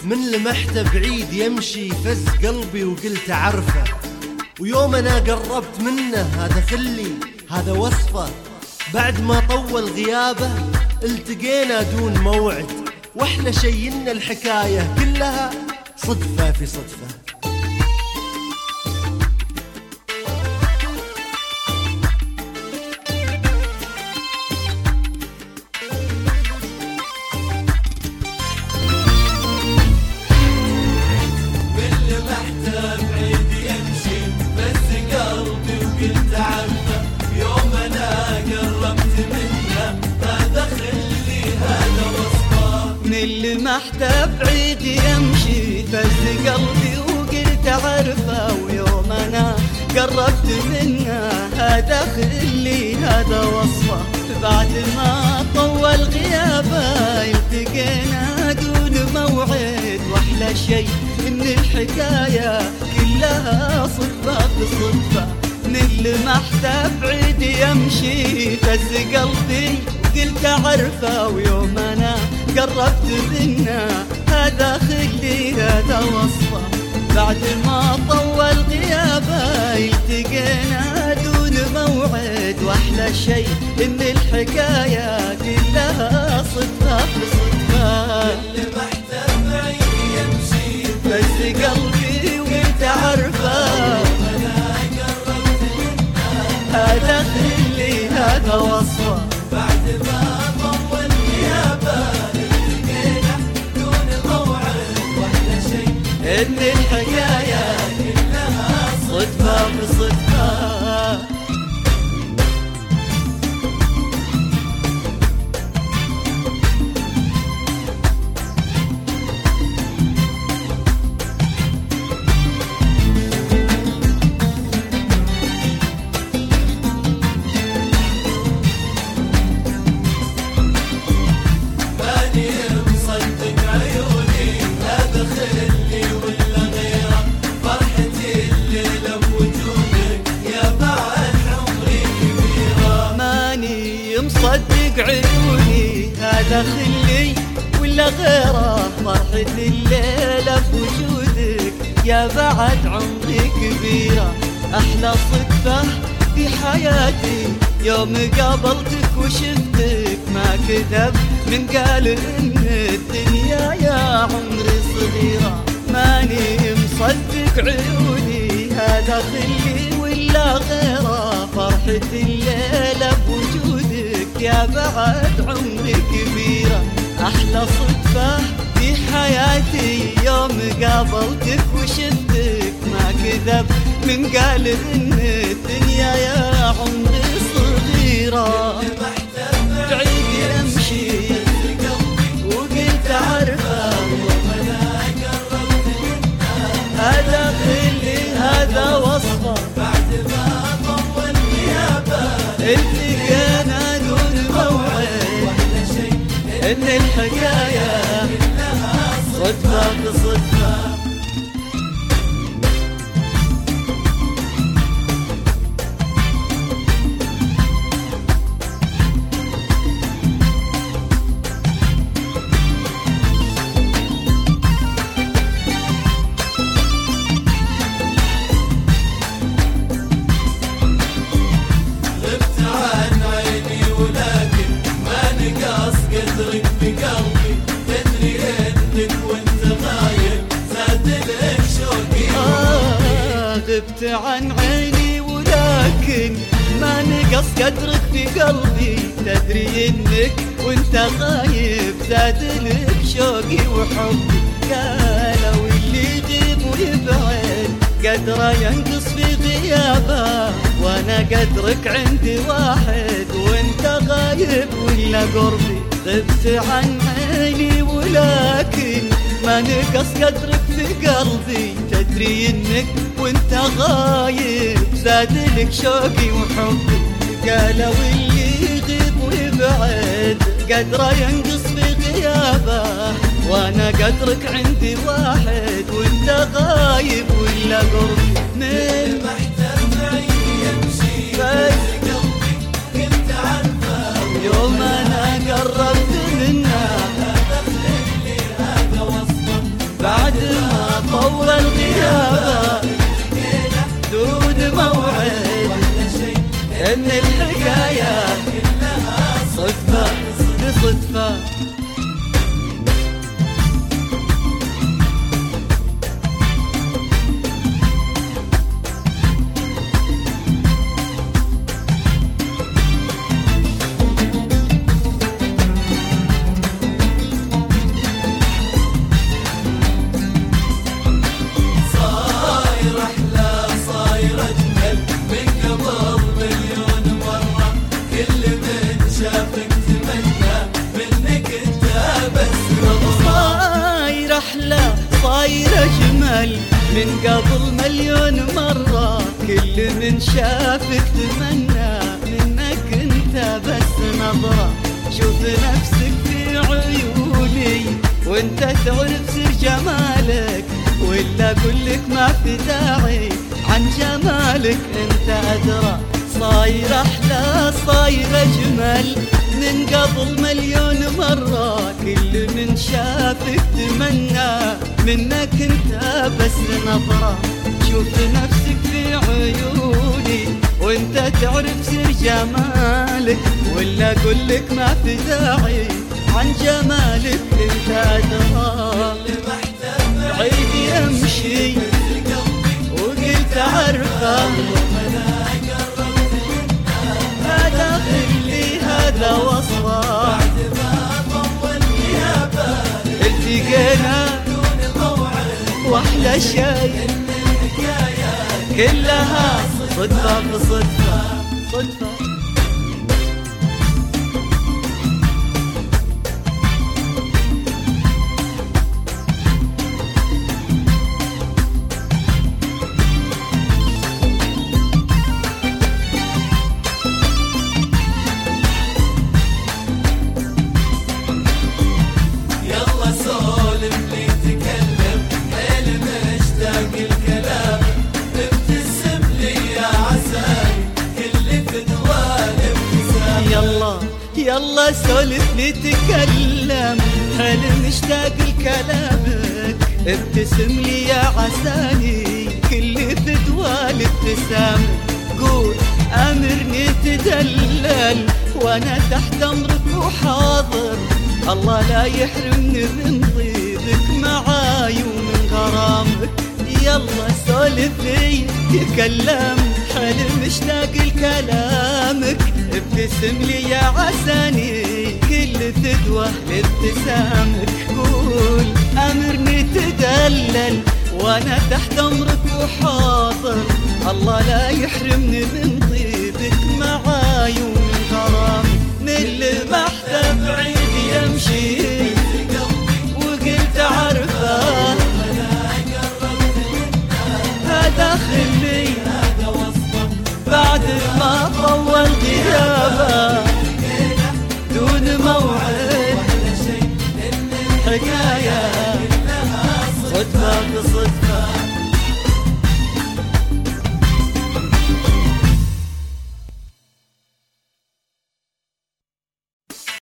من لمحته بعيد يمشي فز قلبي وقلت أعرفه، ويوم أنا قربت منه هذا خلي هذا وصفه. بعد ما طول غيابه التقينا دون موعد، واحلى شي إن الحكاية كلها صدفة في صدفة. اللي محته بعيد يمشي فز قلبي وقلت عرفه، ويوم انا قربت منه هذا خلي هذا وصفه. بعد ما طول غيابه التقينا دون موعد، واحلى شي ان الحكايه كلها صدفه بصدفه. من اللي محته بعيد يمشي فز قلبي قلت عرفه، ويوم انا قربت منه هذا خلي هذا وصفه. بعد ما طول غيابه التقينا دون موعد، واحلى شي ان الحكايه كلها صدفه بصدفه. اللي محته بعيد يمشي فز قلبي وقلت عرفه، انا قربت منه هذا خلي هذا وصفه. بعد ما طول غيابه التقينا دون موعد، واحلى شي ان الحكايه كلها صدفه بصدفه. مصدق عيوني هذا خلي ولا غيره، فرحة الليلة بوجودك يا بعد عمري كبيرة. أحلى صدفة في حياتي يوم قابلتك وشفتك، ما كذب من قال إن الدنيا يا عمري صغيرة. ماني مصدق عيوني هذا خلي ولا غيره، فرحة الليلة بوجودك يا بعد عمري كبيرة. أحلى صدفة في حياتي يوم قابلتك وشفتك، ما كذب من قال إن الدنيا يا عمري صغيرة. بعيد يمشي وقلت عرفه، هذا خلي هذا وصفه. بعد ما طول غيابه التقينا دون موعد، واحلى شي ان الحكايه كلها صدفه بصدفه. غبت عن عيني ولكن ما نقص قدرك في قلبي، تدري انك وانت غايب زاد لك شوقي وحبي. قالوا اللي يغيب ويبعد قدره ينقص في غيابه، وانا قدرك عندي واحد وانت غايب ولا قربي. غبت عن عيني ولكن ما نقص قدرك في قلبي، تدري انك وانت غايب زاد لك شوقي وحبي. قالوا اللي يغيب ويبعد قدره ينقص في غيابه، وانا قدرك عندي واحد وانت غايب ولا قربي. من محتاج بعيد يمشي بس قلبي كنت عارفه، يوم انا قربت منه هذا خلي هذا وصفه. بصدفة. صاير أجمل من قبل مليون مرة، كل من شافك تمنى منك انت بس نظرة. شوف نفسك في عيوني وانت تعرف سر جمالك، ولا اقولك ما في داعي عن جمالك انت أدرى. صاير أحلى صاير أجمل من قبل مليون مرة، كل من شافك تمنى منك انت بس نظرة. شوف نفسك في عيوني وانت تعرف سر جمالك، ولا اقولك ما في داعي عن جمالك انت أدرى. بعيد يمشي وقلت عرفه، هذا خلي هذا وصفه. بعد ما طولني يا بالي التقينا واحلى شيء ان الحكاية كلها صدفة بصدفة صدفة. يلا سولف لي تكلم، حيل مشتاق لكلامك. ابتسم لي يا عساني كل فدوى الابتسامك. قول امرني تدلل وانا تحت امرك وحاضر. الله لا يحرمني من طيبك معاي ومن غرامك. يلا سولف لي تكلم، حيل مشتاق لكلامك. ابتسم لي يا عساني كل فدوة لابتسامك. قول امرني تدلل وانا تحت امرك وحاضر. الله لا يحرمني من طيبك معاي ومن غرامك. من لمحته بعيد يمشي وقلت عرفه، هذا خلي بعد ما طول غيابه دون موعد. حكاية صدفة بصدفة.